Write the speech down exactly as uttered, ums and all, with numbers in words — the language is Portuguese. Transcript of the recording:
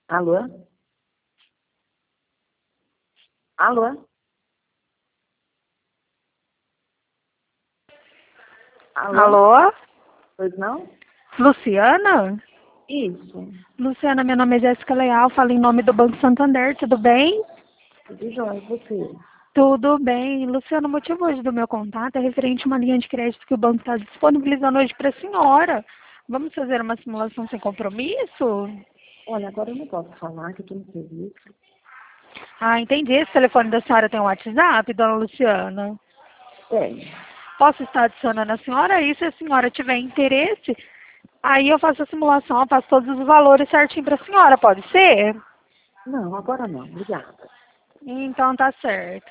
Alô? Alô? Alô? Alô? Pois não? Luciana? Isso. Luciana, meu nome é Jéssica Leal, falo em nome do Banco Santander, tudo bem? Tudo jóia, você? Tudo bem. Luciana, o motivo hoje do meu contato é referente a uma linha de crédito que o banco está disponibilizando hoje para a senhora. Vamos fazer uma simulação sem compromisso? Olha, agora eu não posso falar que eu estou no serviço. Ah, entendi. Esse telefone da senhora tem um WhatsApp, dona Luciana? Tem. Posso estar adicionando a senhora e se a senhora tiver interesse, aí eu faço a simulação, eu passo todos os valores certinho para a senhora, pode ser? Não, agora não. Obrigada. Então tá certo.